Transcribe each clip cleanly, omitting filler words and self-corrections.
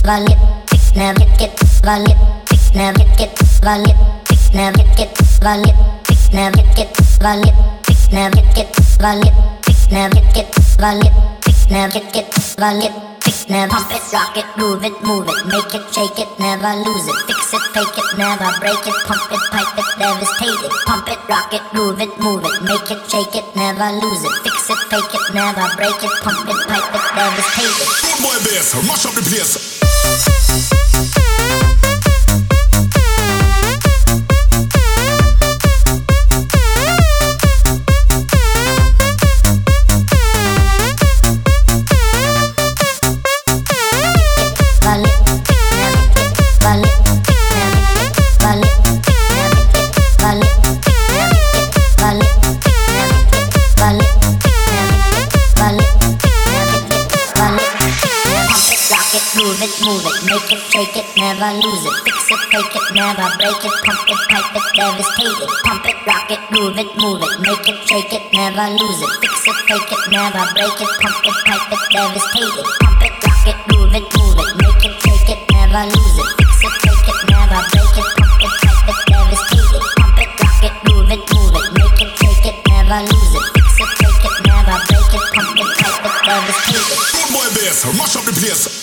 valid, never get valid, never get valid, never get valid, never get valid, never get valid, never get valid, never get valid, never pump it, rock it, move it, make it, shake it, never lose it, fix it, fake it, never break it, pump it, pipe it, devastate it, pump it, rock it, move it, make it, shake it, never lose it, fix it, fake it, never break it, pump it, pipe it, devastate it. Good boy bass, mash up the place. Move it, make it, shake it, never lose it, fix it, fake it, never break it, pump it, pipe it, devastate it, pump it, rock it, move it, make it, shake it, never lose it, fix it, fake it, never break it, pump it, pipe it, devastate it, pump it, rock it, move it, make it, shake it, never lose it, fix it, fake it, never break it, pump it, pipe it, devastate it, pump it, rock it, move it, make it, shake it, never lose it, fix it, fake it, never break it, pump it, pipe it, devastate it. Good boy bass, mash up the place.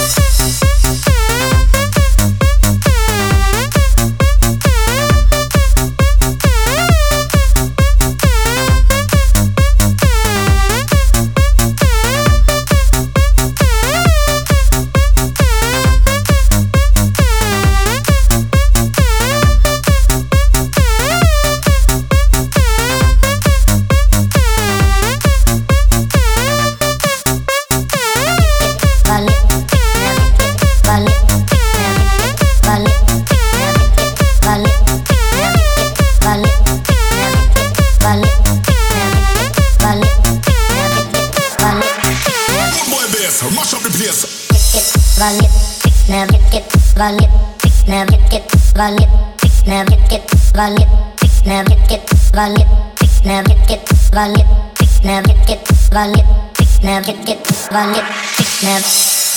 Mash up the place. Valid, never get valid, never get valid, never get valid, never get valid, never get valid, never get valid, never get valid, never.